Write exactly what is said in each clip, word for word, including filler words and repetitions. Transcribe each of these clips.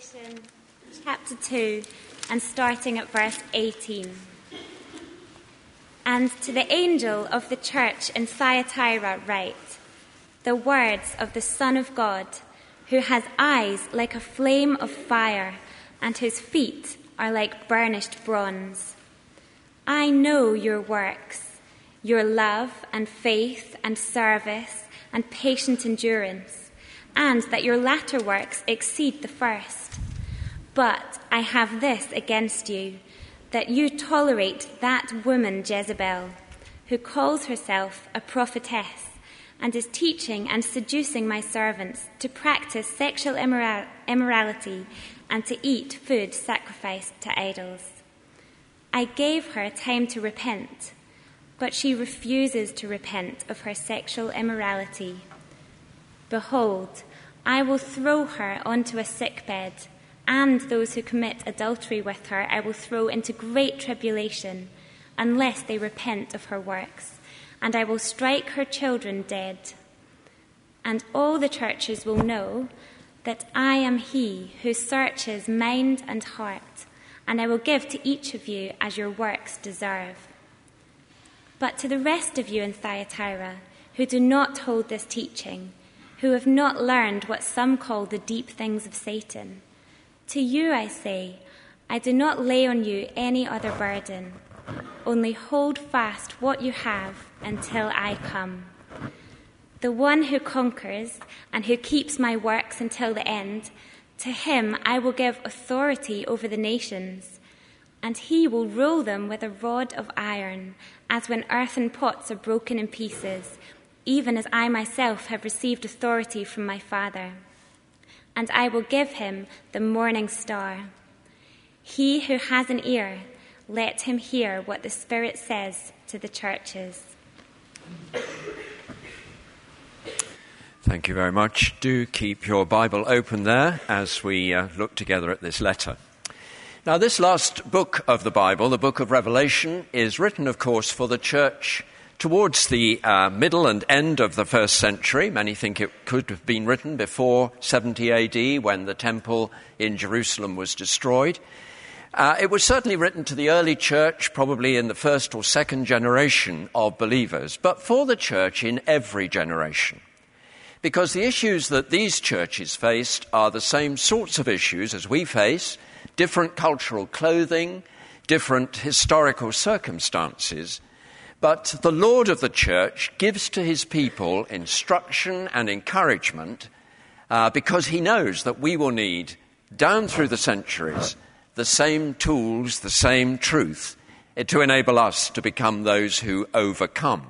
Revelation chapter two and starting at verse eighteen. And to the angel of the church in Thyatira write, the words of the Son of God, who has eyes like a flame of fire and whose feet are like burnished bronze. I know your works, your love and faith and service and patient endurance, and that your latter works exceed the first. But I have this against you, that you tolerate that woman Jezebel, who calls herself a prophetess and is teaching and seducing my servants to practice sexual immora- immorality and to eat food sacrificed to idols. I gave her time to repent, but she refuses to repent of her sexual immorality. Behold, I will throw her onto a sickbed, and those who commit adultery with her I will throw into great tribulation, unless they repent of her works, and I will strike her children dead. And all the churches will know that I am he who searches mind and heart, and I will give to each of you as your works deserve. But to the rest of you in Thyatira, who do not hold this teaching, who have not learned what some call the deep things of Satan, to you I say, I do not lay on you any other burden. Only hold fast what you have until I come. The one who conquers and who keeps my works until the end, to him I will give authority over the nations, and he will rule them with a rod of iron, as when earthen pots are broken in pieces, even as I myself have received authority from my Father. And I will give him the morning star. He who has an ear, let him hear what the Spirit says to the churches. Thank you very much. Do keep your Bible open there as we uh, look together at this letter. Now, this last book of the Bible, the book of Revelation, is written, of course, for the church towards the uh, middle and end of the first century. Many think it could have been written before seventy A D, when the temple in Jerusalem was destroyed. Uh, it was certainly written to the early church, probably in the first or second generation of believers, but for the church in every generation. Because the issues that these churches faced are the same sorts of issues as we face: different cultural clothing, different historical circumstances. But the Lord of the church gives to his people instruction and encouragement uh, because he knows that we will need, down through the centuries, the same tools, the same truth to enable us to become those who overcome.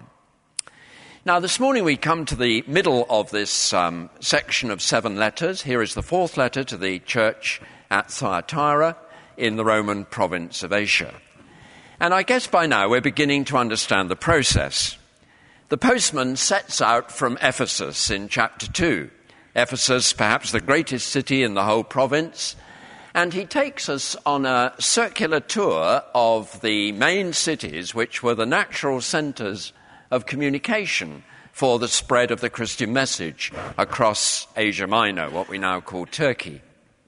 Now, this morning we come to the middle of this um, section of seven letters. Here is the fourth letter to the church at Thyatira in the Roman province of Asia. And I guess by now we're beginning to understand the process. The postman sets out from Ephesus in chapter two. Ephesus, perhaps the greatest city in the whole province, and he takes us on a circular tour of the main cities which were the natural centres of communication for the spread of the Christian message across Asia Minor, what we now call Turkey.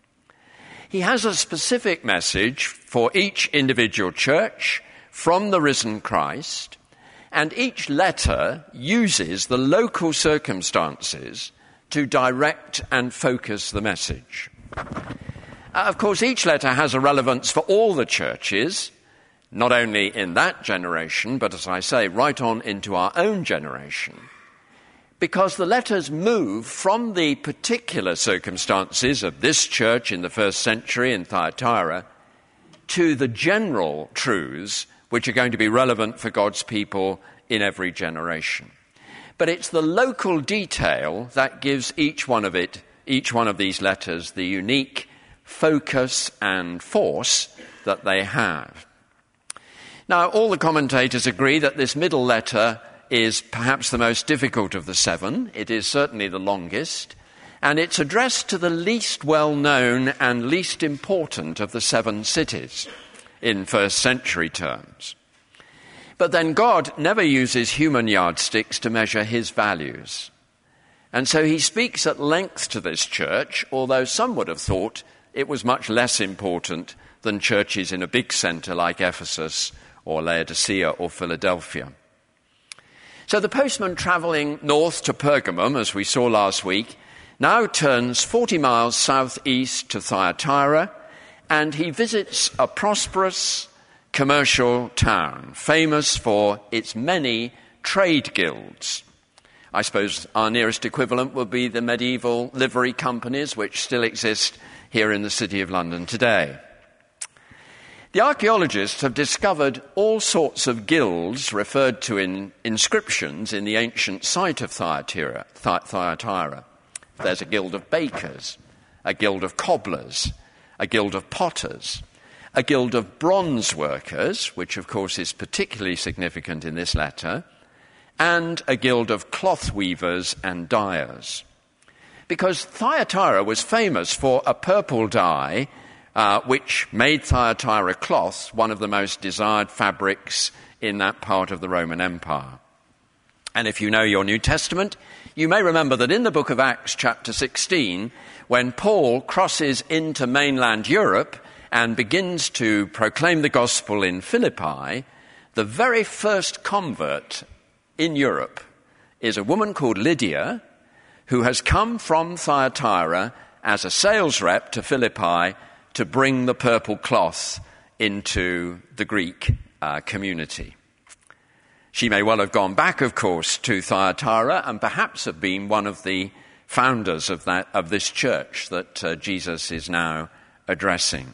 He has a specific message for each individual church from the risen Christ, and each letter uses the local circumstances to direct and focus the message. Uh, of course, each letter has a relevance for all the churches, not only in that generation, but as I say, right on into our own generation, because the letters move from the particular circumstances of this church in the first century in Thyatira to the general truths which are going to be relevant for God's people in every generation. But it's the local detail that gives each one of it, each one of these letters, the unique focus and force that they have. Now, all the commentators agree that this middle letter is perhaps the most difficult of the seven. It is certainly the longest, and it's addressed to the least well-known and least important of the seven cities in first century terms. But then God never uses human yardsticks to measure his values. And so he speaks at length to this church, although some would have thought it was much less important than churches in a big centre like Ephesus or Laodicea or Philadelphia. So the postman travelling north to Pergamum, as we saw last week, now turns forty miles southeast to Thyatira, and he visits a prosperous commercial town, famous for its many trade guilds. I suppose our nearest equivalent would be the medieval livery companies, which still exist here in the City of London today. The archaeologists have discovered all sorts of guilds referred to in inscriptions in the ancient site of Thyatira. Thyatira. There's a guild of bakers, a guild of cobblers, a guild of potters, a guild of bronze workers, which of course is particularly significant in this letter, and a guild of cloth weavers and dyers. Because Thyatira was famous for a purple dye uh, which made Thyatira cloth one of the most desired fabrics in that part of the Roman Empire. And if you know your New Testament, you may remember that in the book of Acts chapter sixteen, when Paul crosses into mainland Europe and begins to proclaim the gospel in Philippi, the very first convert in Europe is a woman called Lydia, who has come from Thyatira as a sales rep to Philippi to bring the purple cloth into the Greek uh, community. She may well have gone back, of course, to Thyatira and perhaps have been one of the founders of that of this church that uh, Jesus is now addressing.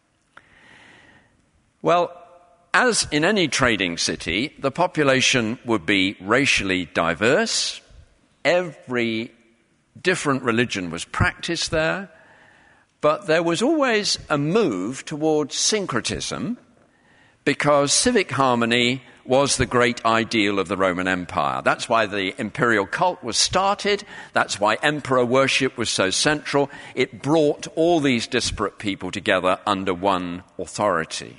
Well, as in any trading city, the population would be racially diverse. Every different religion was practiced there, but there was always a move towards syncretism because civic harmony was the great ideal of the Roman Empire. That's why the imperial cult was started. That's why emperor worship was so central. It brought all these disparate people together under one authority.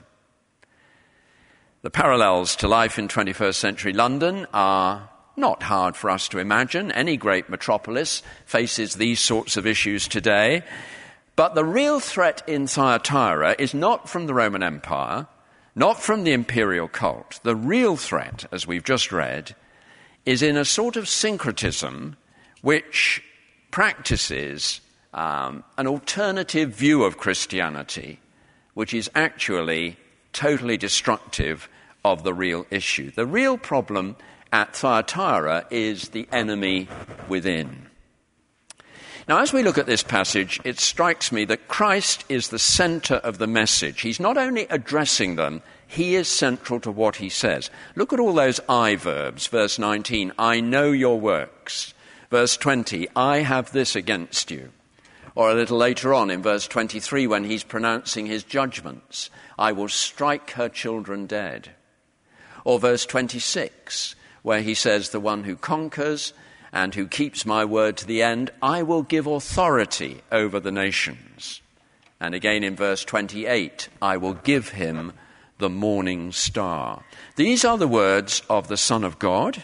The parallels to life in twenty-first century London are not hard for us to imagine. Any great metropolis faces these sorts of issues today. But the real threat in Thyatira is not from the Roman Empire, not from the imperial cult. The real threat, as we've just read, is in a sort of syncretism which practices um, an alternative view of Christianity, which is actually totally destructive of the real issue. The real problem at Thyatira is the enemy within. Now, as we look at this passage, it strikes me that Christ is the center of the message. He's not only addressing them, he is central to what he says. Look at all those I verbs. Verse nineteen, I know your works. Verse twenty, I have this against you. Or a little later on in verse twenty-three, when he's pronouncing his judgments, I will strike her children dead. Or verse twenty-six, where he says, the one who conquers and who keeps my word to the end, I will give authority over the nations. And again in verse twenty-eight, I will give him the morning star. These are the words of the Son of God.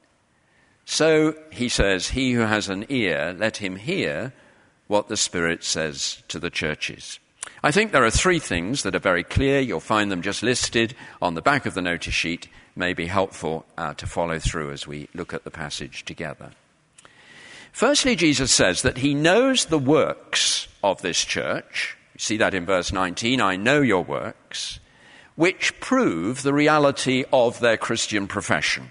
So he says, he who has an ear, let him hear what the Spirit says to the churches. I think there are three things that are very clear. You'll find them just listed on the back of the notice sheet. May be helpful uh, to follow through as we look at the passage together. Firstly, Jesus says that he knows the works of this church. You see that in verse nineteen, I know your works, which prove the reality of their Christian profession.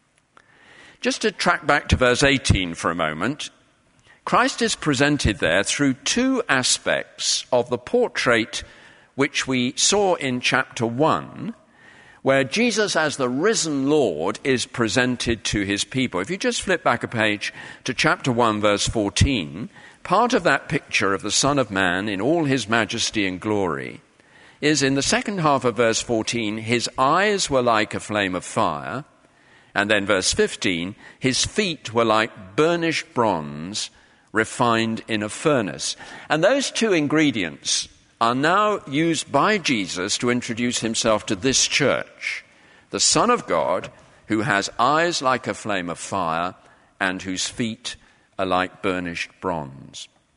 Just to track back to verse eighteen for a moment, Christ is presented there through two aspects of the portrait which we saw in chapter one, where Jesus as the risen Lord is presented to his people. If you just flip back a page to chapter one, verse fourteen, part of that picture of the Son of Man in all his majesty and glory is in the second half of verse fourteen, his eyes were like a flame of fire, and then verse fifteen, his feet were like burnished bronze refined in a furnace. And those two ingredients are now used by Jesus to introduce himself to this church, the Son of God, who has eyes like a flame of fire and whose feet are like burnished bronze.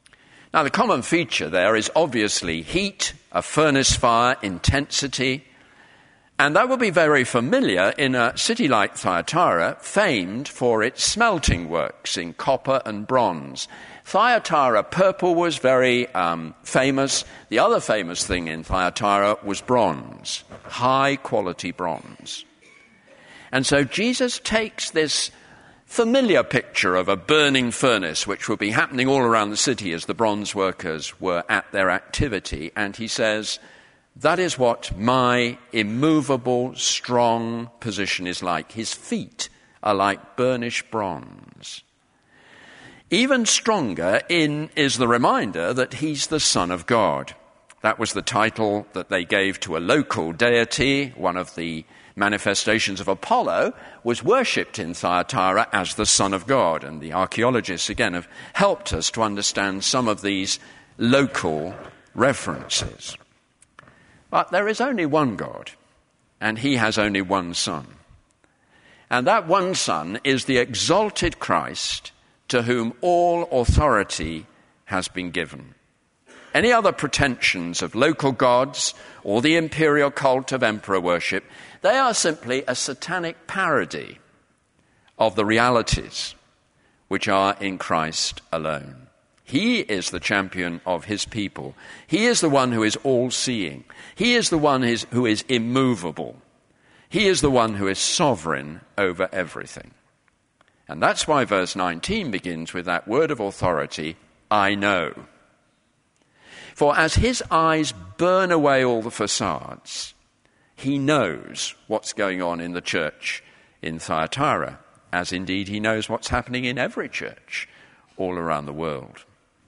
Now, the common feature there is obviously heat, a furnace fire, intensity, and that will be very familiar in a city like Thyatira, famed for its smelting works in copper and bronze. Thyatira purple was very um, famous. The other famous thing in Thyatira was bronze, high-quality bronze. And so Jesus takes this familiar picture of a burning furnace, which would be happening all around the city as the bronze workers were at their activity, and he says, that is what my immovable, strong position is like. His feet are like burnished bronze. Even stronger in is the reminder that he's the Son of God. That was the title that they gave to a local deity. One of the manifestations of Apollo was worshipped in Thyatira as the Son of God. And the archaeologists, again, have helped us to understand some of these local references. But there is only one God, and he has only one Son. And that one Son is the exalted Christ, to whom all authority has been given. Any other pretensions of local gods or the imperial cult of emperor worship, they are simply a satanic parody of the realities which are in Christ alone. He is the champion of his people. He is the one who is all-seeing. He is the one who is immovable. He is the one who is sovereign over everything. And that's why verse nineteen begins with that word of authority, I know. For as his eyes burn away all the facades, he knows what's going on in the church in Thyatira, as indeed he knows what's happening in every church all around the world.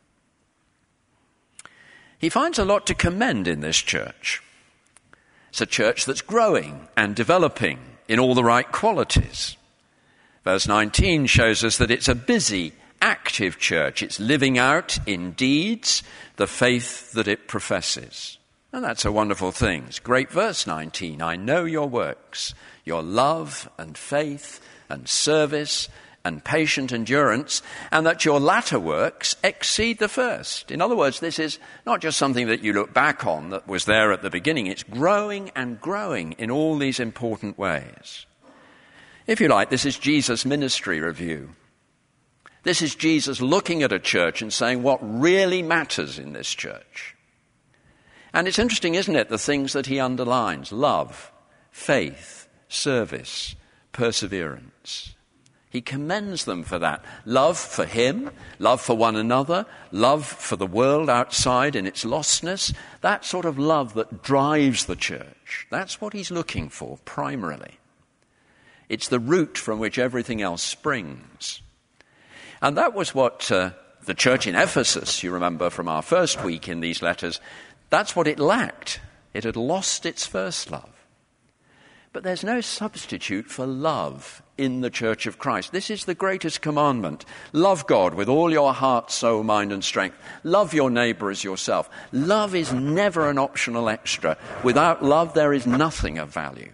He finds a lot to commend in this church. It's a church that's growing and developing in all the right qualities. Verse nineteen shows us that it's a busy, active church. It's living out in deeds the faith that it professes. And that's a wonderful thing. It's great verse nineteen. I know your works, your love and faith and service and patient endurance, and that your latter works exceed the first. In other words, this is not just something that you look back on that was there at the beginning. It's growing and growing in all these important ways. If you like, this is Jesus' ministry review. This is Jesus looking at a church and saying what really matters in this church. And it's interesting, isn't it, the things that he underlines: love, faith, service, perseverance. He commends them for that. Love for him, love for one another, love for the world outside in its lostness, that sort of love that drives the church. That's what he's looking for primarily. It's the root from which everything else springs. And that was what uh, the church in Ephesus, you remember from our first week in these letters, that's what it lacked. It had lost its first love. But there's no substitute for love in the Church of Christ. This is the greatest commandment. Love God with all your heart, soul, mind, and strength. Love your neighbor as yourself. Love is never an optional extra. Without love, there is nothing of value.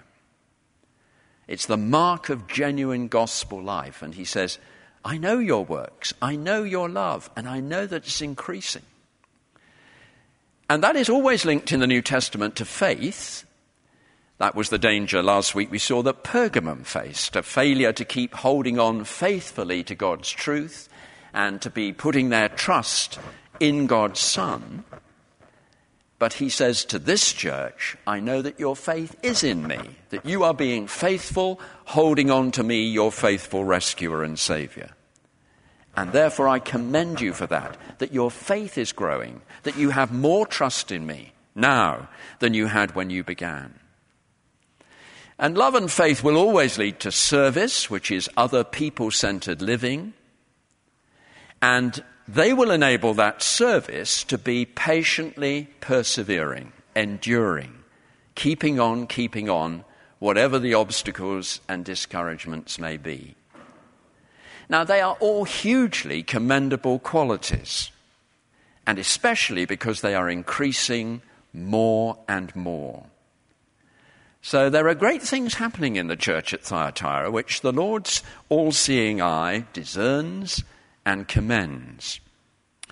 It's the mark of genuine gospel life. And he says, I know your works, I know your love, and I know that it's increasing. And that is always linked in the New Testament to faith. That was the danger last week we saw that Pergamum faced, a failure to keep holding on faithfully to God's truth and to be putting their trust in God's Son. But he says to this church, I know that your faith is in me, that you are being faithful, holding on to me, your faithful rescuer and saviour. And therefore I commend you for that, that your faith is growing, that you have more trust in me now than you had when you began. And love and faith will always lead to service, which is other people-centered living. And they will enable that service to be patiently persevering, enduring, keeping on, keeping on, whatever the obstacles and discouragements may be. Now, they are all hugely commendable qualities, and especially because they are increasing more and more. So there are great things happening in the church at Thyatira, which the Lord's all-seeing eye discerns and commends.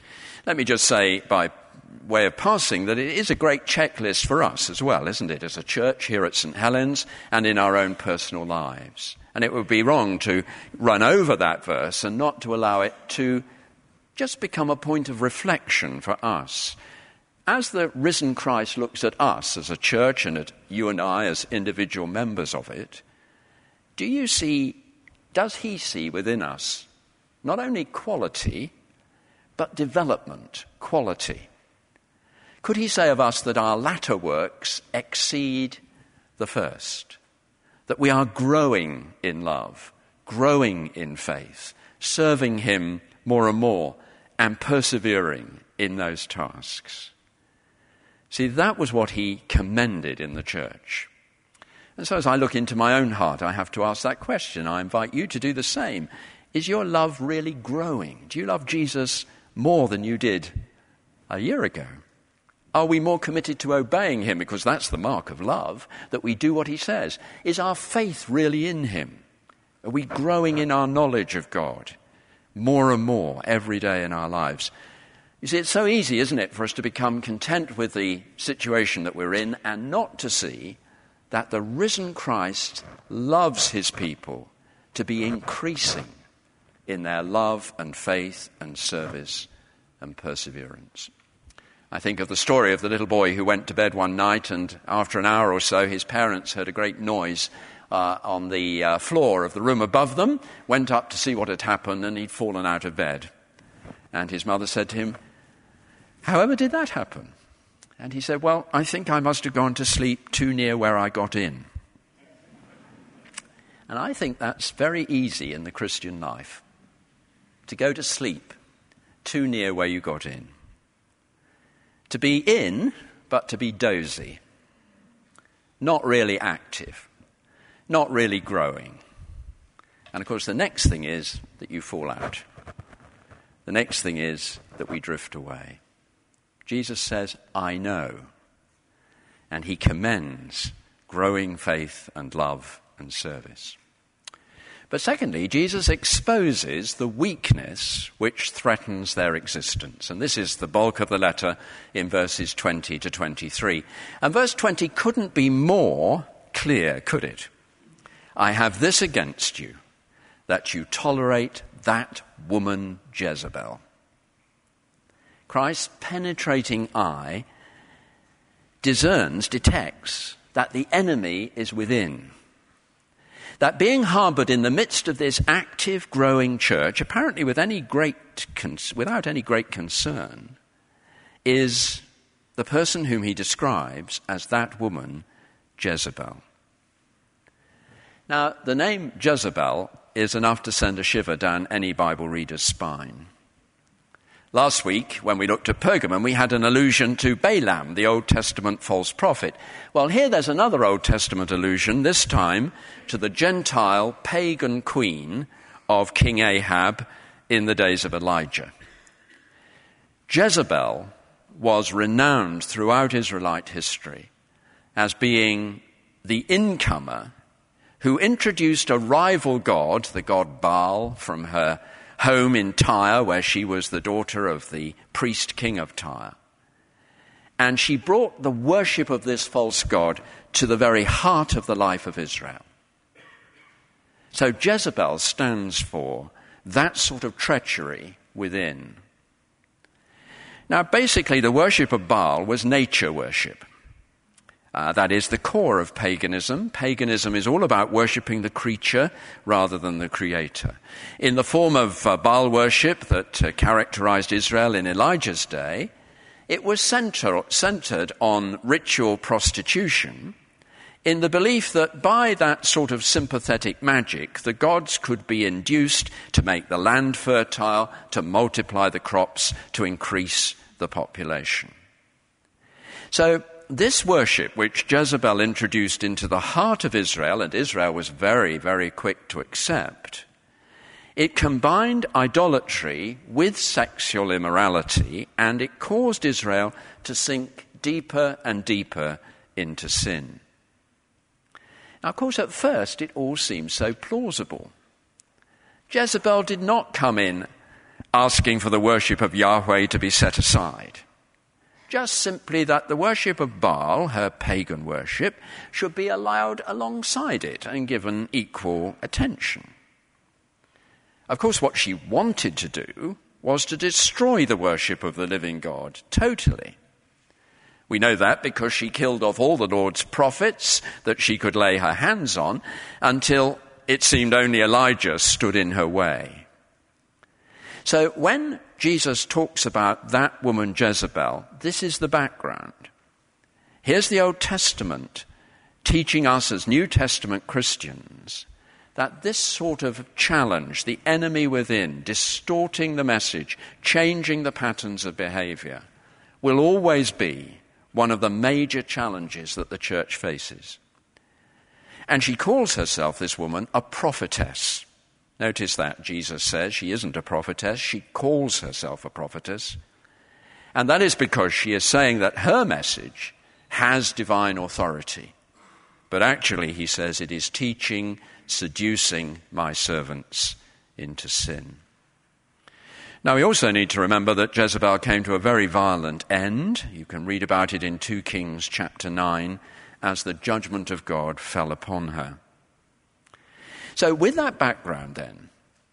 Let me just say, by way of passing, that it is a great checklist for us as well, isn't it, as a church here at St Helens and in our own personal lives. And it would be wrong to run over that verse and not to allow it to just become a point of reflection for us. As the risen Christ looks at us as a church and at you and I as individual members of it, do you see, does he see within us not only quality, but development, quality? Could he say of us that our latter works exceed the first? That we are growing in love, growing in faith, serving him more and more, and persevering in those tasks? See, that was what he commended in the church. And so as I look into my own heart, I have to ask that question. I invite you to do the same. Is your love really growing? Do you love Jesus more than you did a year ago? Are we more committed to obeying him? Because that's the mark of love, that we do what he says. Is our faith really in him? Are we growing in our knowledge of God more and more every day in our lives? You see, it's so easy, isn't it, for us to become content with the situation that we're in and not to see that the risen Christ loves his people to be increasing in their love and faith and service and perseverance. I think of the story of the little boy who went to bed one night, and after an hour or so his parents heard a great noise uh, on the uh, floor of the room above them, went up to see what had happened, and he'd fallen out of bed. And his mother said to him, "However did that happen?" And he said, "Well, I think I must have gone to sleep too near where I got in." And I think that's very easy in the Christian life, to go to sleep too near where you got in. To be in, but to be dozy. Not really active. Not really growing. And of course the next thing is that you fall out. The next thing is that we drift away. Jesus says, "I know." And he commends growing faith and love and service. But secondly, Jesus exposes the weakness which threatens their existence. And this is the bulk of the letter in verses twenty to twenty-three. And verse twenty couldn't be more clear, could it? "I have this against you, that you tolerate that woman Jezebel." Christ's penetrating eye discerns, detects that the enemy is within. That being harboured in the midst of this active, growing church, apparently with any great con- without any great concern, is the person whom he describes as that woman, Jezebel. Now, the name Jezebel is enough to send a shiver down any Bible reader's spine. Last week, when we looked at Pergamum, we had an allusion to Balaam, the Old Testament false prophet. Well, here there's another Old Testament allusion, this time to the Gentile pagan queen of King Ahab in the days of Elijah. Jezebel was renowned throughout Israelite history as being the incomer who introduced a rival god, the god Baal, from her home in Tyre, where she was the daughter of the priest king of Tyre. And she brought the worship of this false god to the very heart of the life of Israel. So Jezebel stands for that sort of treachery within. Now, basically, the worship of Baal was nature worship. Uh, that is the core of paganism. Paganism is all about worshipping the creature rather than the creator. In the form of uh, Baal worship that uh, characterized Israel in Elijah's day, it was center- centered on ritual prostitution, in the belief that by that sort of sympathetic magic, the gods could be induced to make the land fertile, to multiply the crops, to increase the population. So, this worship, which Jezebel introduced into the heart of Israel, and Israel was very, very quick to accept, it combined idolatry with sexual immorality, and it caused Israel to sink deeper and deeper into sin. Now, of course, at first it all seems so plausible. Jezebel did not come in asking for the worship of Yahweh to be set aside. Just simply that the worship of Baal, her pagan worship, should be allowed alongside it and given equal attention. Of course, what she wanted to do was to destroy the worship of the living God totally. We know that because she killed off all the Lord's prophets that she could lay her hands on until it seemed only Elijah stood in her way. So when Jesus talks about that woman Jezebel, this is the background. Here's the Old Testament teaching us as New Testament Christians that this sort of challenge, the enemy within, distorting the message, changing the patterns of behavior, will always be one of the major challenges that the church faces. And she calls herself, this woman, a prophetess. Notice that Jesus says she isn't a prophetess, she calls herself a prophetess. And that is because she is saying that her message has divine authority. But actually, he says, it is teaching, seducing my servants into sin. Now, we also need to remember that Jezebel came to a very violent end. You can read about it in Second Kings chapter nine, as the judgment of God fell upon her. So with that background then,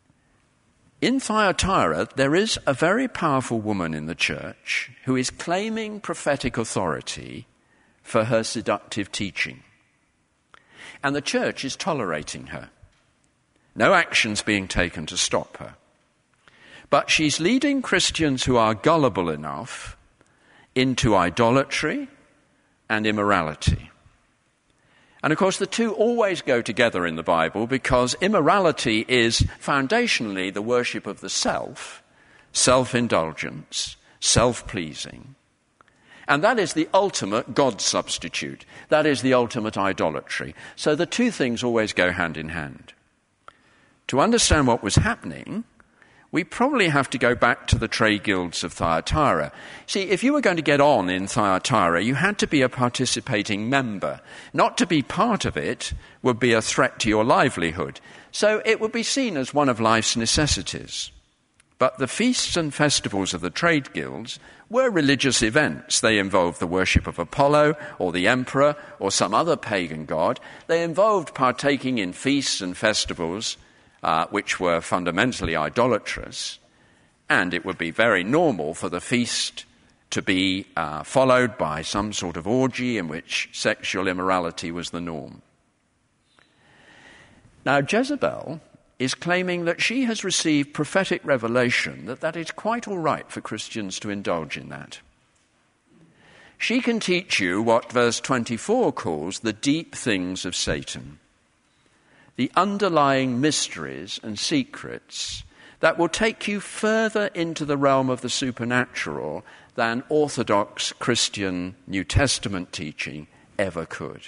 in Thyatira there is a very powerful woman in the church who is claiming prophetic authority for her seductive teaching. And the church is tolerating her. No action's being taken to stop her. But she's leading Christians who are gullible enough into idolatry and immorality. And of course, the two always go together in the Bible because immorality is foundationally the worship of the self, self-indulgence, self-pleasing. And that is the ultimate God substitute. That is the ultimate idolatry. So the two things always go hand in hand. To understand what was happening, we probably have to go back to the trade guilds of Thyatira. See, if you were going to get on in Thyatira, you had to be a participating member. Not to be part of it would be a threat to your livelihood. So it would be seen as one of life's necessities. But the feasts and festivals of the trade guilds were religious events. They involved the worship of Apollo or the emperor or some other pagan god. They involved partaking in feasts and festivals Uh, which were fundamentally idolatrous, and it would be very normal for the feast to be uh, followed by some sort of orgy in which sexual immorality was the norm. Now, Jezebel is claiming that she has received prophetic revelation that that is quite all right for Christians to indulge in that. She can teach you what verse twenty-four calls the deep things of Satan, the underlying mysteries and secrets that will take you further into the realm of the supernatural than orthodox Christian New Testament teaching ever could.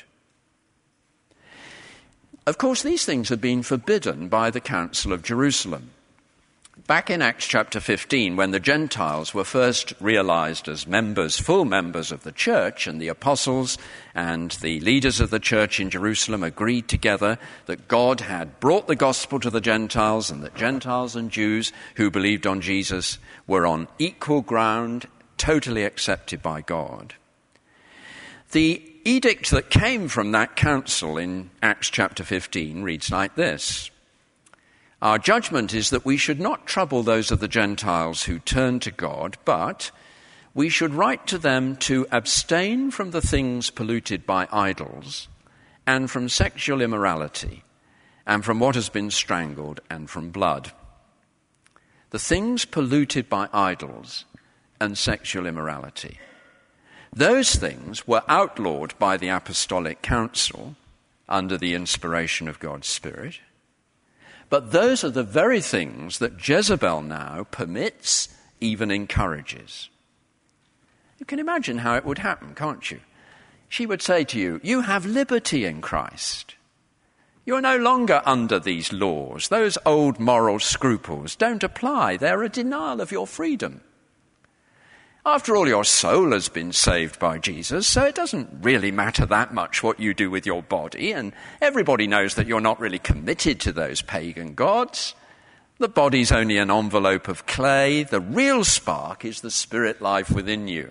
Of course, these things have been forbidden by the Council of Jerusalem. Back in Acts chapter fifteen, when the Gentiles were first realized as members, full members of the church, and the apostles and the leaders of the church in Jerusalem agreed together that God had brought the gospel to the Gentiles and that Gentiles and Jews who believed on Jesus were on equal ground, totally accepted by God. The edict that came from that council in Acts chapter fifteen reads like this: Our judgment is that we should not trouble those of the Gentiles who turn to God, but we should write to them to abstain from the things polluted by idols, and from sexual immorality, and from what has been strangled, and from blood. The things polluted by idols and sexual immorality. Those things were outlawed by the Apostolic Council under the inspiration of God's Spirit. But those are the very things that Jezebel now permits, even encourages. You can imagine how it would happen, can't you? She would say to you, you have liberty in Christ. You're no longer under these laws. Those old moral scruples don't apply. They're a denial of your freedom. After all, your soul has been saved by Jesus, so it doesn't really matter that much what you do with your body, and everybody knows that you're not really committed to those pagan gods. The body's only an envelope of clay. The real spark is the spirit life within you.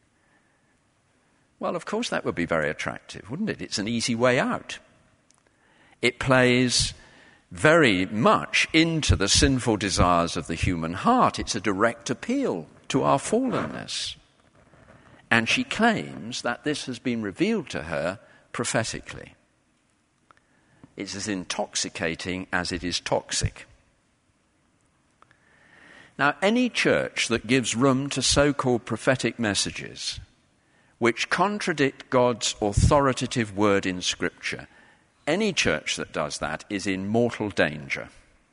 Well, of course that would be very attractive, wouldn't it? It's an easy way out. It plays very much into the sinful desires of the human heart. It's a direct appeal to our fallenness. And she claims that this has been revealed to her prophetically. It's as intoxicating as it is toxic. Now, any church that gives room to so-called prophetic messages which contradict God's authoritative word in Scripture, any church that does that is in mortal danger.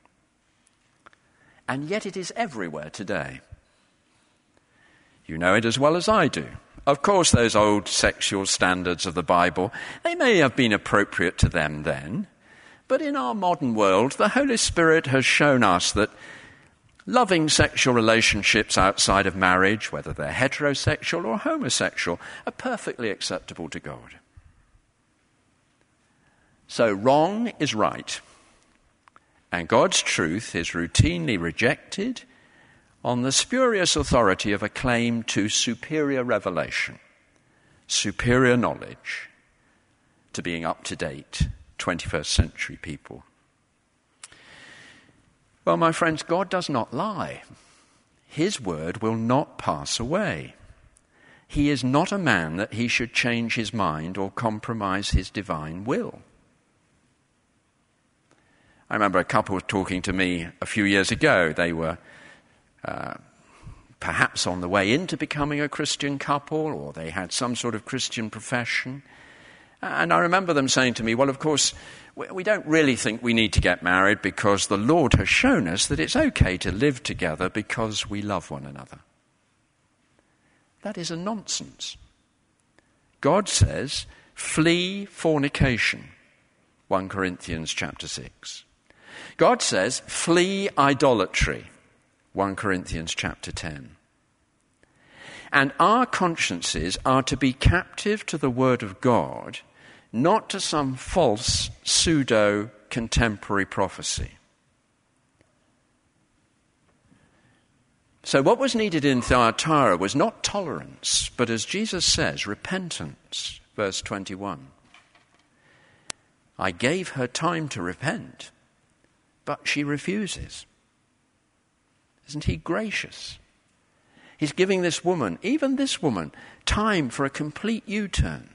And yet it is everywhere today. You know it as well as I do. Of course, those old sexual standards of the Bible, they may have been appropriate to them then, but in our modern world, the Holy Spirit has shown us that loving sexual relationships outside of marriage, whether they're heterosexual or homosexual, are perfectly acceptable to God. So wrong is right, and God's truth is routinely rejected on the spurious authority of a claim to superior revelation, superior knowledge, to being up-to-date twenty-first century people. Well, my friends, God does not lie. His word will not pass away. He is not a man that he should change his mind or compromise his divine will. I remember a couple talking to me a few years ago. They were uh, perhaps on the way into becoming a Christian couple, or they had some sort of Christian profession. And I remember them saying to me, well, of course, we don't really think we need to get married because the Lord has shown us that it's okay to live together because we love one another. That is a nonsense. God says, flee fornication, First Corinthians chapter six. God says, flee idolatry, First Corinthians chapter ten. And our consciences are to be captive to the word of God, not to some false pseudo-contemporary prophecy. So what was needed in Thyatira was not tolerance, but as Jesus says, repentance. Verse twenty-one. I gave her time to repent, but she refuses. Isn't he gracious? He's giving this woman, even this woman, time for a complete U-turn.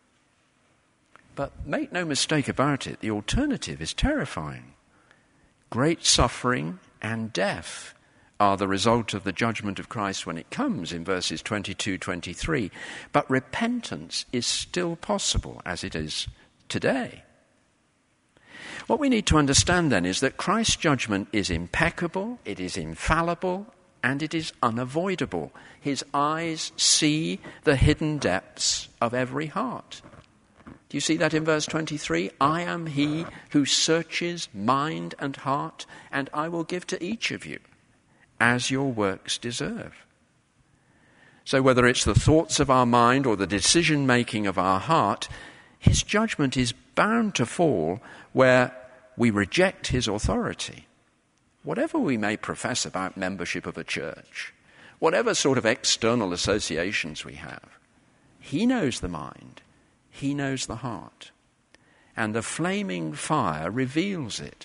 But make no mistake about it, the alternative is terrifying. Great suffering and death are the result of the judgment of Christ when it comes in verses twenty-two to twenty-three. But repentance is still possible as it is today. What we need to understand then is that Christ's judgment is impeccable, it is infallible, and it is unavoidable. His eyes see the hidden depths of every heart. Do you see that in verse twenty-three? I am he who searches mind and heart, and I will give to each of you as your works deserve. So whether it's the thoughts of our mind or the decision-making of our heart, his judgment is bound to fall where we reject his authority. Whatever we may profess about membership of a church, whatever sort of external associations we have, he knows the mind. He knows the heart. And the flaming fire reveals it.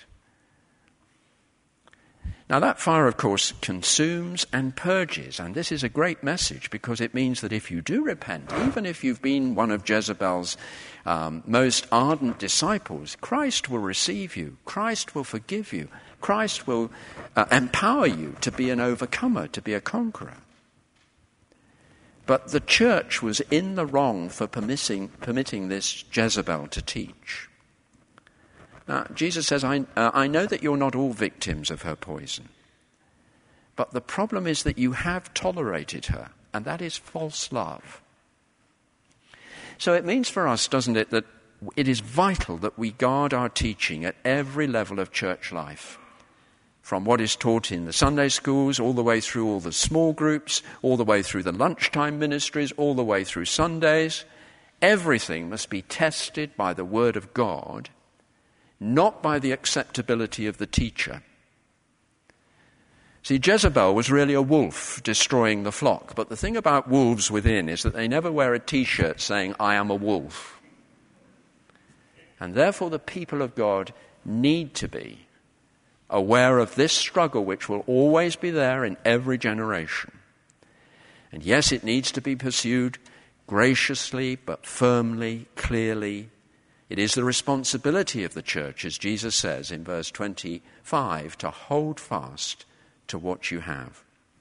Now that fire, of course, consumes and purges. And this is a great message because it means that if you do repent, even if you've been one of Jezebel's um, most ardent disciples, Christ will receive you. Christ will forgive you. Christ will uh, empower you to be an overcomer, to be a conqueror. But the church was in the wrong for permitting, permitting this Jezebel to teach. Now, Jesus says, I, uh, I know that you're not all victims of her poison. But the problem is that you have tolerated her, and that is false love. So it means for us, doesn't it, that it is vital that we guard our teaching at every level of church life. From what is taught in the Sunday schools, all the way through all the small groups, all the way through the lunchtime ministries, all the way through Sundays. Everything must be tested by the Word of God, not by the acceptability of the teacher. See, Jezebel was really a wolf destroying the flock, but the thing about wolves within is that they never wear a T-shirt saying, I am a wolf. And therefore the people of God need to be aware of this struggle which will always be there in every generation. And yes, it needs to be pursued graciously, but firmly, clearly. It is the responsibility of the church, as Jesus says in verse twenty-five, to hold fast to what you have.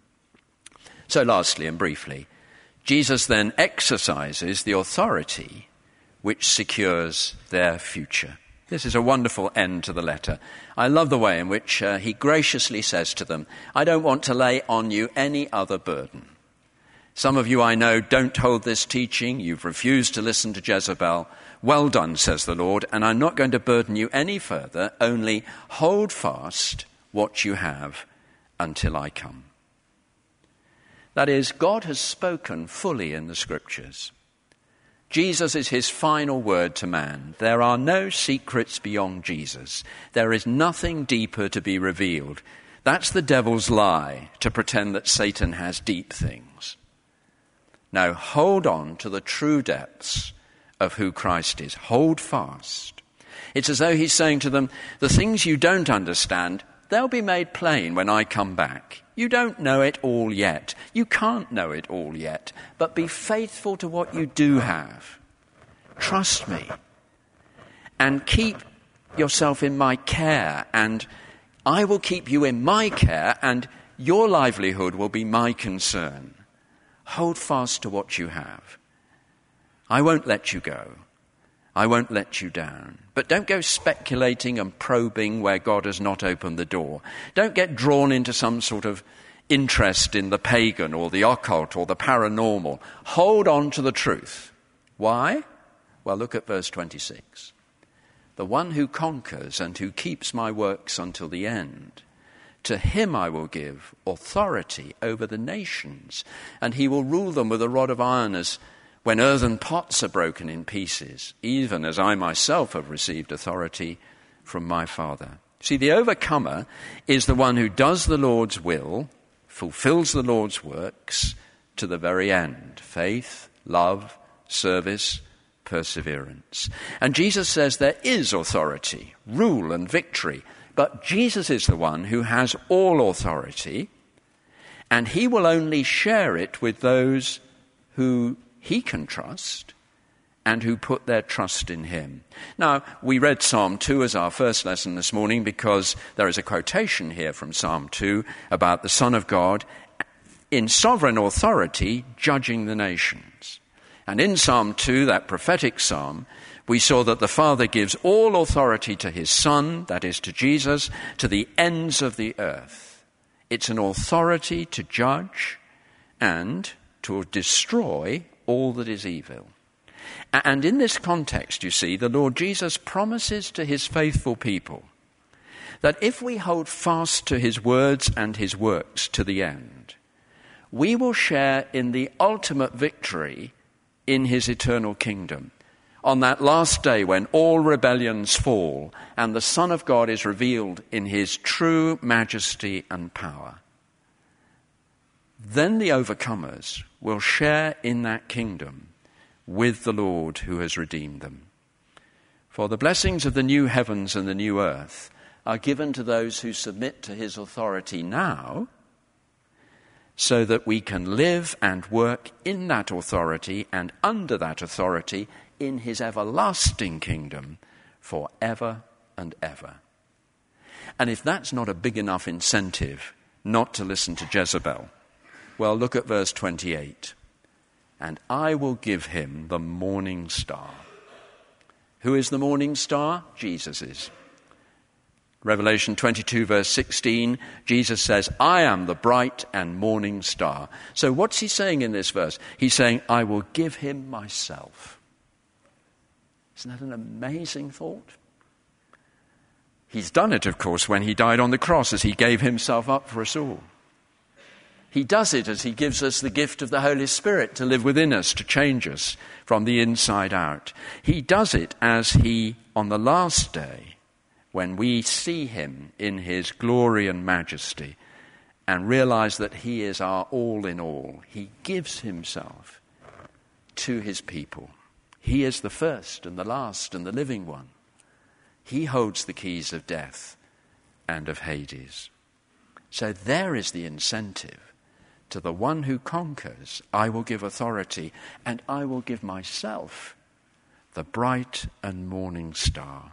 So lastly and briefly, Jesus then exercises the authority which secures their future. This is a wonderful end to the letter. I love the way in which uh, he graciously says to them, I don't want to lay on you any other burden. Some of you I know don't hold this teaching. You've refused to listen to Jezebel. Well done, says the Lord, and I'm not going to burden you any further. Only hold fast what you have until I come. That is, God has spoken fully in the Scriptures. Jesus is his final word to man. There are no secrets beyond Jesus. There is nothing deeper to be revealed. That's the devil's lie, to pretend that Satan has deep things. Now, hold on to the true depths of who Christ is. Hold fast. It's as though he's saying to them, the things you don't understand, they'll be made plain when I come back. You don't know it all yet. You can't know it all yet. But be faithful to what you do have. Trust me. And keep yourself in my care. And I will keep you in my care. And your livelihood will be my concern. Hold fast to what you have. I won't let you go. I won't let you down. But don't go speculating and probing where God has not opened the door. Don't get drawn into some sort of interest in the pagan or the occult or the paranormal. Hold on to the truth. Why? Well, look at verse twenty-six. The one who conquers and who keeps my works until the end, to him I will give authority over the nations, and he will rule them with a rod of iron as when earthen pots are broken in pieces, even as I myself have received authority from my Father. See, the overcomer is the one who does the Lord's will, fulfills the Lord's works to the very end. Faith, love, service, perseverance. And Jesus says there is authority, rule and victory, but Jesus is the one who has all authority, and he will only share it with those who he can trust and who put their trust in him. Now, we read Psalm two as our first lesson this morning because there is a quotation here from Psalm two about the Son of God in sovereign authority judging the nations. And in Psalm two, that prophetic psalm, we saw that the Father gives all authority to his Son, that is to Jesus, to the ends of the earth. It's an authority to judge and to destroy all that is evil. And in this context, you see, the Lord Jesus promises to his faithful people that if we hold fast to his words and his works to the end, we will share in the ultimate victory in his eternal kingdom. On that last day when all rebellions fall and the Son of God is revealed in his true majesty and power, then the overcomers will share in that kingdom with the Lord who has redeemed them. For the blessings of the new heavens and the new earth are given to those who submit to his authority now, so that we can live and work in that authority and under that authority in his everlasting kingdom forever and ever. And if that's not a big enough incentive not to listen to Jezebel, well, look at verse twenty-eight. And I will give him the morning star. Who is the morning star? Jesus is. Revelation twenty-two, verse sixteen, Jesus says, I am the bright and morning star. So what's he saying in this verse? He's saying, I will give him myself. Isn't that an amazing thought? He's done it, of course, when he died on the cross as he gave himself up for us all. He does it as he gives us the gift of the Holy Spirit to live within us, to change us from the inside out. He does it as he, on the last day, when we see him in his glory and majesty, and realize that he is our all in all. He gives himself to his people. He is the first and the last and the living one. He holds the keys of death and of Hades. So there is the incentive. To the one who conquers, I will give authority, and I will give myself the bright and morning star.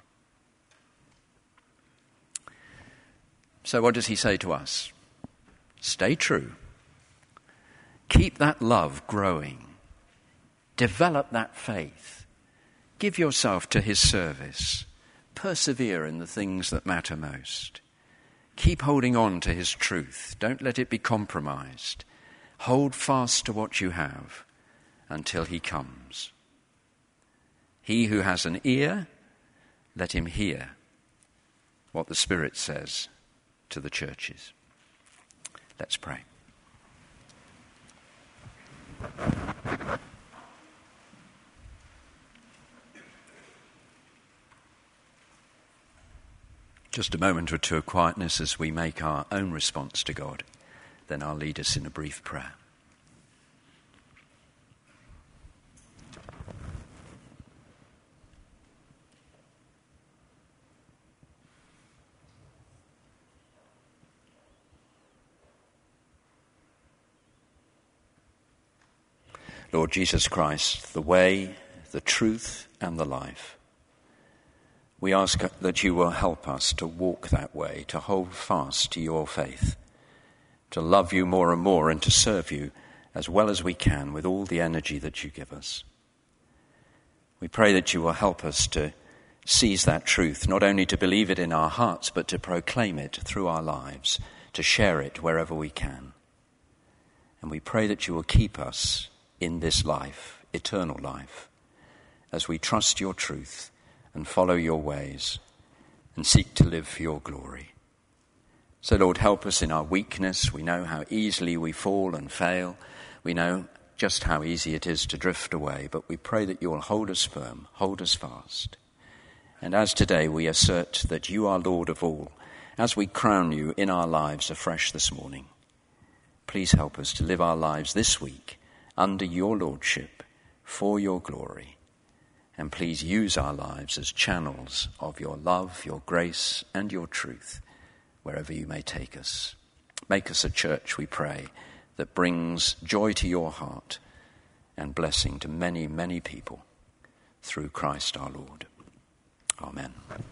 So what does he say to us? Stay true. Keep that love growing. Develop that faith. Give yourself to his service. Persevere in the things that matter most. Keep holding on to his truth. Don't let it be compromised. Hold fast to what you have until he comes. He who has an ear, let him hear what the Spirit says to the churches. Let's pray. Just a moment or two of quietness as we make our own response to God. Then I'll lead us in a brief prayer. Lord Jesus Christ, the way, the truth, and the life. We ask that you will help us to walk that way, to hold fast to your faith, to love you more and more and to serve you as well as we can with all the energy that you give us. We pray that you will help us to seize that truth, not only to believe it in our hearts, but to proclaim it through our lives, to share it wherever we can. And we pray that you will keep us in this life, eternal life, as we trust your truth and follow your ways and seek to live for your glory. So, Lord, help us in our weakness. We know how easily we fall and fail. We know just how easy it is to drift away, but we pray that you will hold us firm, hold us fast. And as today we assert that you are Lord of all, as we crown you in our lives afresh this morning, please help us to live our lives this week under your lordship, for your glory. And please use our lives as channels of your love, your grace, and your truth, wherever you may take us. Make us a church, we pray, that brings joy to your heart and blessing to many, many people through Christ our Lord. Amen.